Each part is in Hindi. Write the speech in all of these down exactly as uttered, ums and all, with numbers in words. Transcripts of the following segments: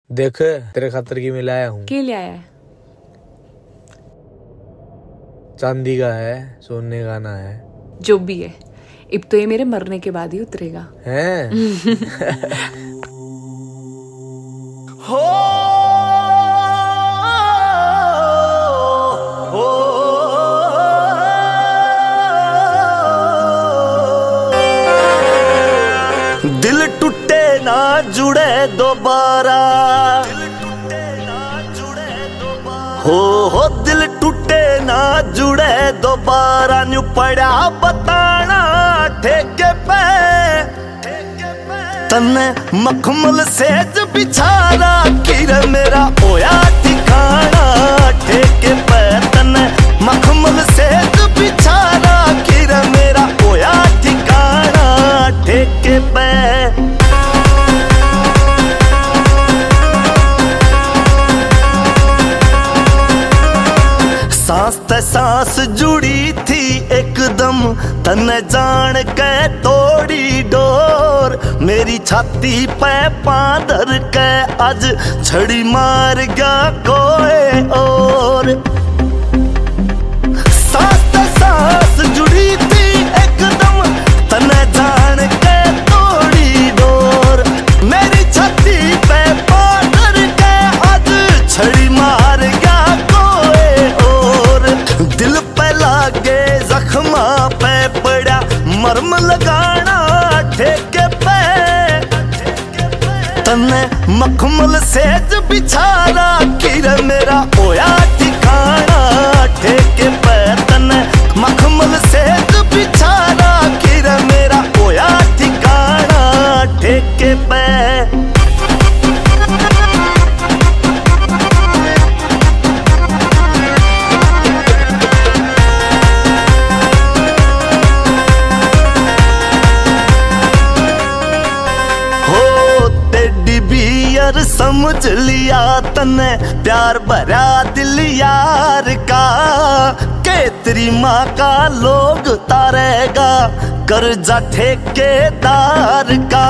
देख तेरे खातर की मैं लाया हूँ। क्या ले आया है? चांदी का है, सोने का ना है। जो भी है, अब तो ये मेरे मरने के बाद ही उतरेगा। हैं? हो हो दिल टूटे ना जुड़े दोबारा, हो हो दिल टूटे ना जुड़े दोबारा, न्यू पड़ा बताना ठेके पे तन्ने मखमल सेज बिछारा, किर मेरा ओया ठिकाना ठेके पे तन्ने मखमल सेज बिछारा, किर मेरा ओया ठिकाना ठेके पे। सांस ते सांस जुड़ी थी एकदम, तन्ने जान के तोड़ी डोर, मेरी छाती पे पादर के आज छड़ी मार गया कोई और। सांस ते सांस जुड़ी थी एकदम, तन्ने जान के तोड़ी डोर, मेरी छाती पे पादर के आज छड़ी मार गया कोई और। दिल पे लागे जख्मा पे पड़ा मरम लगाना ठेके पे तन्ने मखमल सेज बिछारा, किर मेरा ओया ठिकाना ठेके पे तन्ने मखमल सेज बिछारा, किर मेरा ओया ठिकाना ठेके पे। समझ लिया तन्ने प्यार भरा दिल यार का, के तेरी माँ का लोग तारेगा कर्जा ठेकेदार का।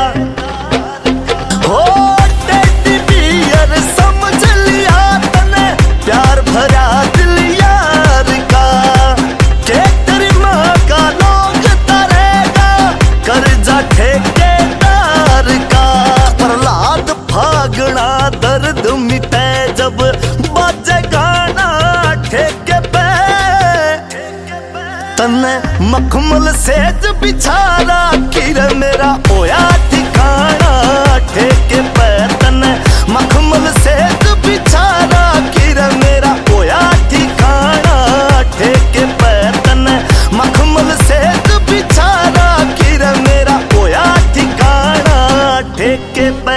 हो टेडी बियर समझ लिया तन्ने प्यार भरा दिल यार का, के तेरी माँ का लोग तारेगा कर्जा ठेकेदार का। प्रहलाद भागना दर्द मिटे जब बाजे गाना ठेके पे तन्ने मखमल सेज बिछारा, किर मेरा ओया ठिकाना ठेके पे तन्ने मखमल सेज बिछारा, किर मेरा ओया ठिकाना ठेके पे तन्ने मखमल सेज बिछारा, किर मेरा ओया ठिकाना ठेके पे।